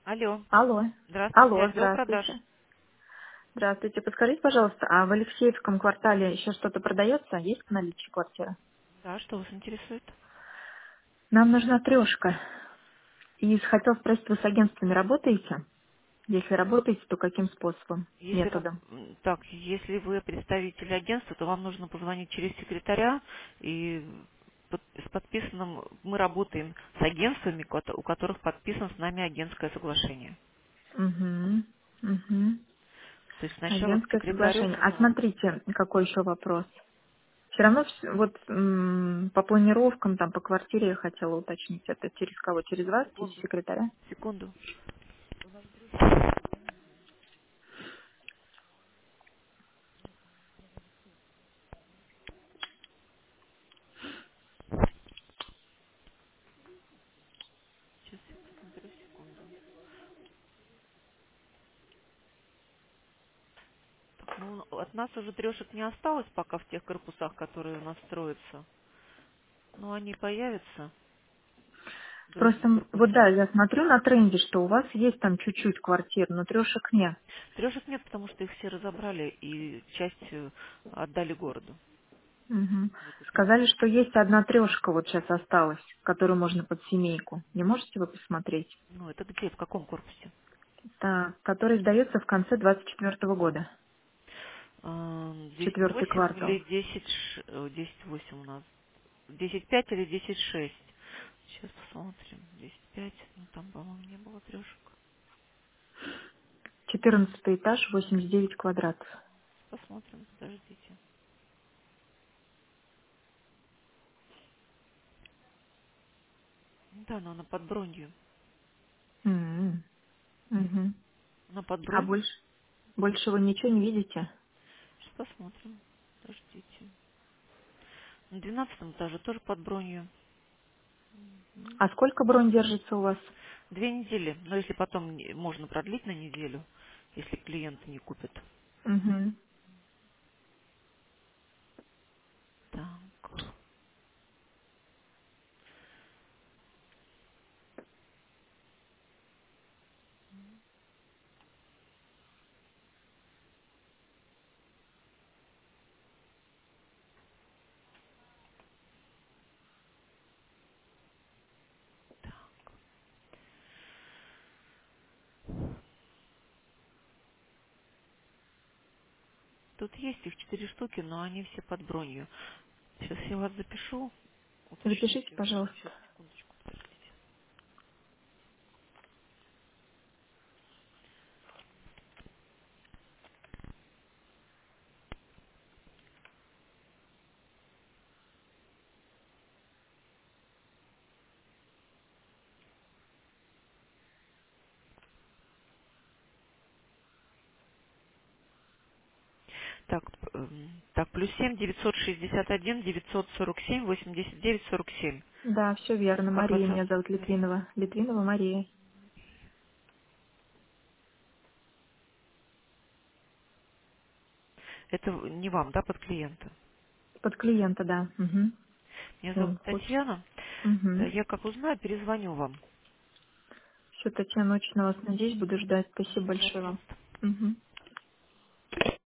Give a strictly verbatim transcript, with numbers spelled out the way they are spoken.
Алло. Алло. Здравствуйте, Алло, отдел продаж. здравствуйте. Здравствуйте. Подскажите, пожалуйста, а в Алексеевском квартале еще что-то продается? Есть в наличии квартира? Да, что вас интересует? Нам нужна трешка. И хотел спросить, вы с агентствами работаете? Если работаете, то каким способом, Если, раб- методом? м, так, если вы представитель агентства, то вам нужно позвонить через секретаря и под- с подписанным мы работаем с агентствами, кото- у которых подписано с нами агентское соглашение. Угу. Угу. То есть сначала к Агентское секретарю соглашение. А позвонить. смотрите, какой еще вопрос. Все равно вс- вот м, по планировкам, там, по квартире я хотела уточнить. Это через кого? Через вас, через Секунду, секретаря? секунду. Сейчас я посмотрю, секунду. Так, ну, от нас уже трешек не осталось пока в тех корпусах, которые у нас строятся. Но они появятся в Просто, других м, вот да, корпусах. я смотрю на тренде, что у вас есть там чуть-чуть квартир, но трешек нет. Трешек нет, потому что их все разобрали и часть э, отдали городу. Мгм. Вот и Сказали, третья. что есть одна трешка вот сейчас осталась, которую можно под семейку. Не можете вы посмотреть? Ну, это где, в каком корпусе? Да, который сдается в конце двадцать четвертого года, Эм, десять четвертый восемь квартал. или десять ш- э, десять восемь у нас? Десять пять или десять шесть? Сейчас посмотрим. Десять пять, ну там, по-моему, не было трешек. Четырнадцатый этаж, восемьдесят девять квадратов. Посмотрим, подождите. Да, но она под бронью. М, мгм. Она под А бронь. больше? Больше вы ничего не видите? Сейчас посмотрим. Подождите. На двенадцатом этаже тоже под бронью. Мгм. А сколько бронь держится у вас? Две недели. Но если потом не- можно продлить на неделю, если клиенты не купят. Мгм. Так. Тут есть их четыре штуки, но они все под бронью. Сейчас я вас запишу. Запишите, Уточните. пожалуйста. Сейчас, секундочку, подождите. Так, п- эм, так, плюс семь девятьсот шестьдесят один девятьсот сорок семь восемьдесят девять сорок семь. Да, все верно. Как вас Мария, зовут? меня зовут Мария. Литвинова. Литвинова Мария. Это в- не вам, да, под клиента? Под клиента, да. Угу. Меня зовут Ну, лучше. Татьяна. Да, Угу. я как узнаю, перезвоню вам. Все, Татьяна, очень на вас надеюсь, буду ждать. Спасибо большое вам. Пожалуйста. Мгм.